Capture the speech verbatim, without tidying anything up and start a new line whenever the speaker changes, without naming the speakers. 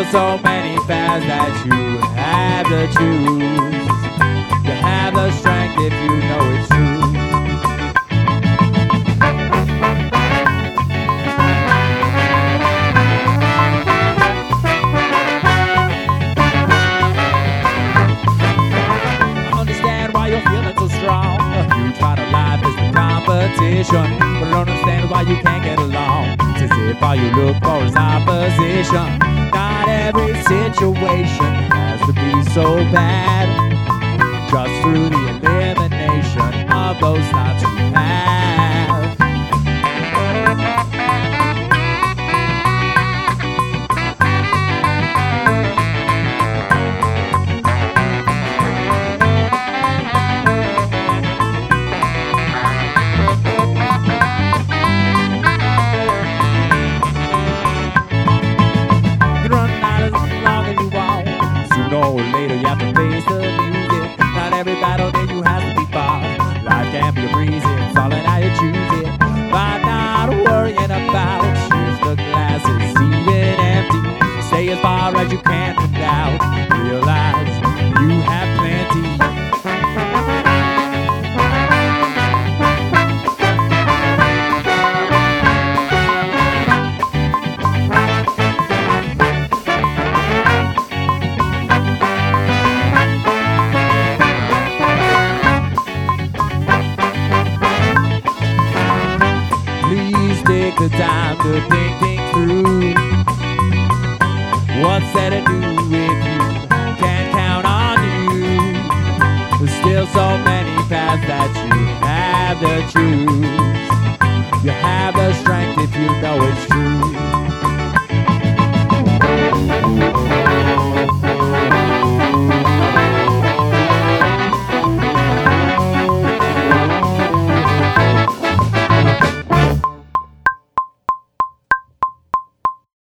so many paths that you have to choose. You have the strength if you know it's true. You try to life is the competition, but I don't understand why you can't get along. It's as if all you look for is opposition. Not every situation has to be so bad. Just through the elimination of those thoughts you have. Later you have to face the music. Not every battle that you have to be fought. Life can be a breeze, it's all in how you choose it. By not worrying about if the glass is even empty. Stay as far as you can from doubt. Realize you have plenty. Take the time to think things through. What's there to do if you can't count on you? There's still so many paths that you have to choose. You have the strength if you know it's true.